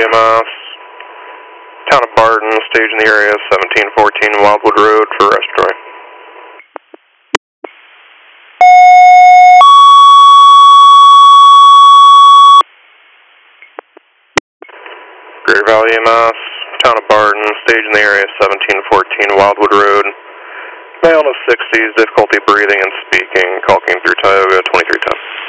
EMS. Town of Barton, stage in the area, 1714 Wildwood Road for respiratory. Greater Valley EMS, Town of Barton, stage in the area, 1714 Wildwood Road. Male in his 60s, difficulty breathing and speaking, call came through Tioga 2310.